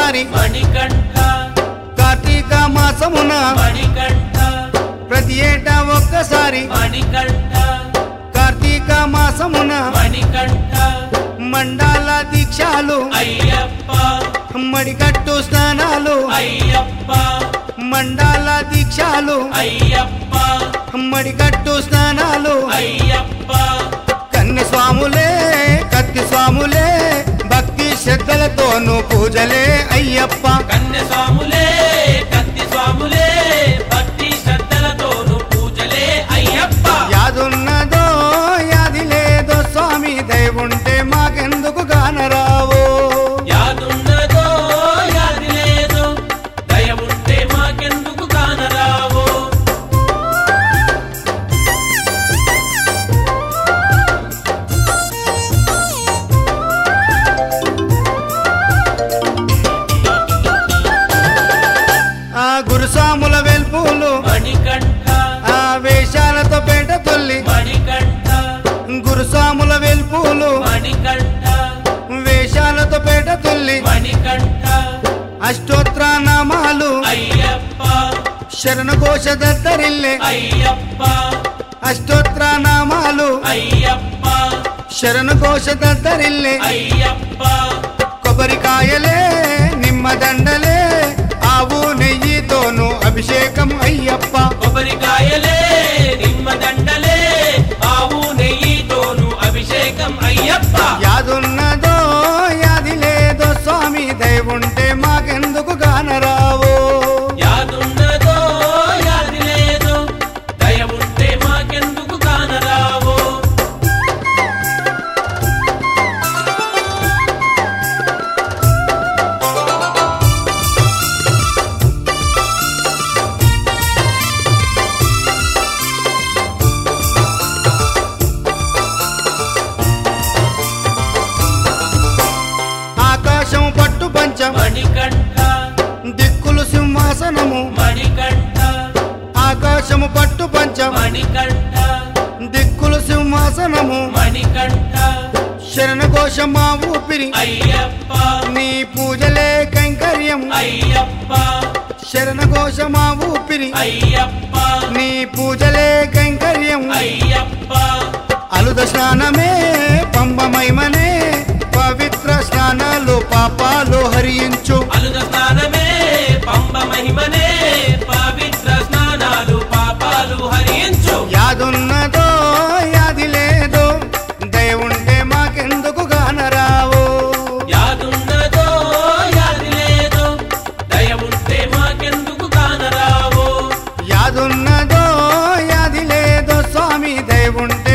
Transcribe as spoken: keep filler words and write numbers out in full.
ఒక్కసారి మణికంఠ కార్తీక మాసమున మణికంఠ ప్రతి ఏటా ఒక్కసారి మణికంఠ కార్తీక మాసమున మణికంఠ మండల దీక్షాలు అయ్యప్ప మడికట్టు స్నానాలు అయ్యప్ప మండల దీక్షాలు అయ్యప్ప మడికట్టు స్నానాలు అయ్యప్ప కన్య స్వాములే కత్తి స్వాములే భక్తి శ్రద్ధలతోనూ పూజలే అయ్యప్ప కన్య స్వాములే కత్తి స్వాములే భక్తి శ్రద్ధలతోను పూజలే అయ్యప్ప యాదున్నదో యాది లేదో స్వామి దయవుంటే మాకెందుకు గానరావో యాదున్నదో యాది లేదో దయ ఉంటే మాకెందుకు కానరావో ఆ గురుసాముల వెల్పులు మణికంఠ ఆ వేషాలతో పేట తొల్లి మణికంఠ గురుసాముల వెల్పులు మణికంఠ వేషాలతో పేట తొల్లి మణికంఠ అష్టోత్ర నామాలు అయ్యప్ప శరణ ఘోష దత్తరిల్లే అయ్యప్ప అష్టోత్ర నామాలు అయ్యప్ప శరణ ఘోష దత్తరిల్లే అయ్యప్ప కొబ్బరికాయలే నిమ్మదండలే ఆవు నెయ్యితోను అభిషేకం అయ్యప్ప కొబ్బరికాయలే నిమ్మదండలే ఆవు నెయ్యితోను అభిషేకం అయ్యప్ప యాదున్నదో యాది లేదో స్వామి దయవుంటే మాకెందుకు గానరావో యాదున్నదో యాది లేదో దయ ఉంటే మాకెందుకు కానరావో ఆకాశం పట్టు పంచం మణికంఠ దిక్కులు సింహాసనము మణికంఠ ఆకాశము పట్టు పంచం మణికంఠ దిక్కులు సింహాసనము మణికంఠ శరణ ఘోష మా ఊపిరి అయ్యప్ప నీ పూజలే కైంకర్యం అయ్యప్ప శరణ ఘోష మా ఊపిరి అయ్యప్ప నీ పూజలే కైంకర్యం అయ్యప్ప అలుద స్నానమే పంబ మహిమనే పవిత్ర స్నానాలు పాపాలు హరించు అలుద స్నానమే పంబ మహిమనే పవిత్ర స్నానాలు పాపాలు హరించు యాదున్నదో యాది లేదో దయవుంటే మాకెందుకు గానరావో యాదున్నదో యాది లేదో దయ ఉంటే మాకెందుకు కానరావో యాదున్నదో యాది లేదో స్వామి దయవుంటే